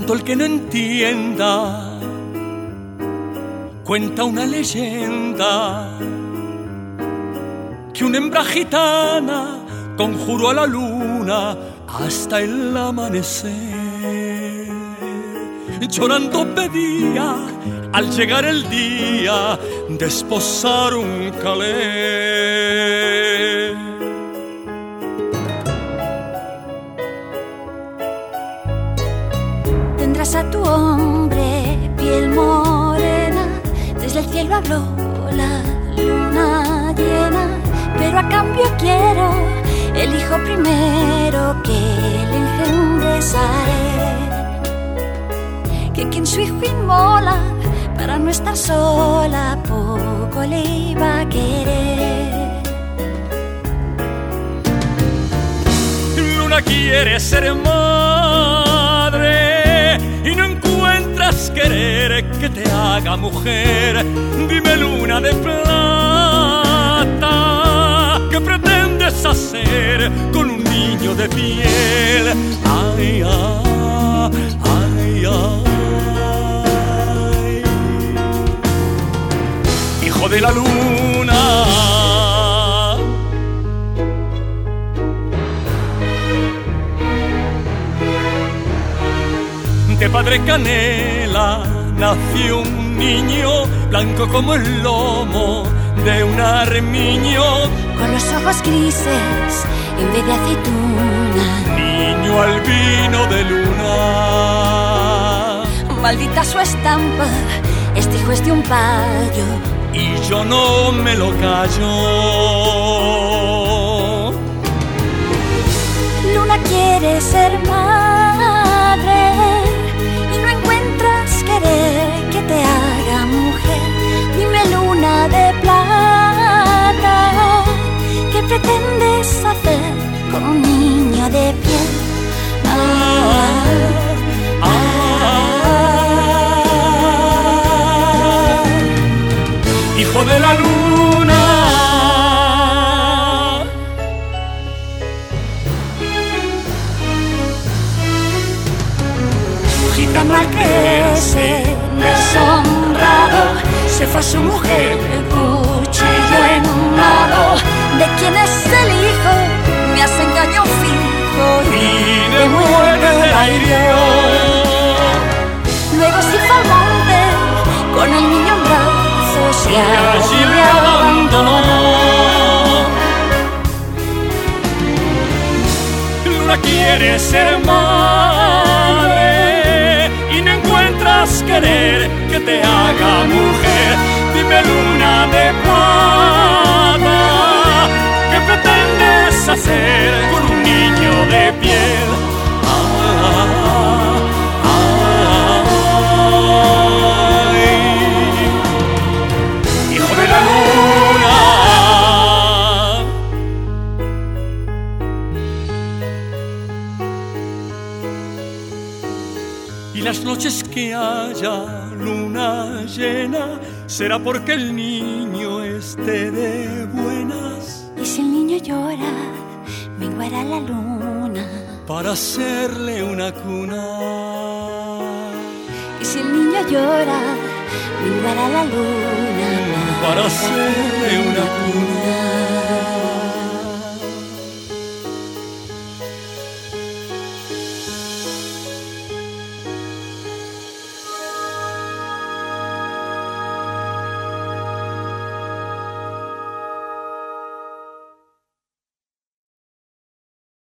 tonto el que no entienda. Cuenta una leyenda que una hembra gitana conjuró a la luna hasta el amanecer. Llorando pedía al llegar el día de esposar un calé. Tendrás a tu hombre piel morena, desde el cielo habló la luna llena, pero a cambio quiero el hijo primero que le engendresaré, que quien su hijo inmola para no estar sola poco le iba a querer. Luna quiere ser madre y no encuentras querer que te haga mujer. Dime, luna de plata, ¿qué pretendes hacer con un niño de piel? Ay, ay, ay, ay. Hijo de la luna, de padre canela nació un niño, blanco como el lomo de un armiño, con los ojos grises en vez de aceituna, niño albino de luna. Maldita su estampa, este hijo es de un payo, y yo no me lo callo. Luna quiere ser madre y no encuentras querer que te haga mujer. Dime, luna de plata, ¿qué pretendes hacer con un niño de piel? Hijo de la luna, gitano al que se deshonrado, se fue a su mujer, cuchillo en mano. ¿De quién es el hijo? Me has engañado fijo y de muerte la hirió. Luego se fue al monte con el niño en brazos y allí le abandonó. Luna quiere ser madre y no encuentras querer que te haga mujer. Dime, luna de plata, ¿qué pretendes hacer con un niño de piel? Hijo de la luna. Y las noches que haya luna llena será porque el niño esté de buenas. Y si el niño llora, menguará la luna para hacerle una cuna. Y si el niño llora, menguará la luna para hacerle una cuna.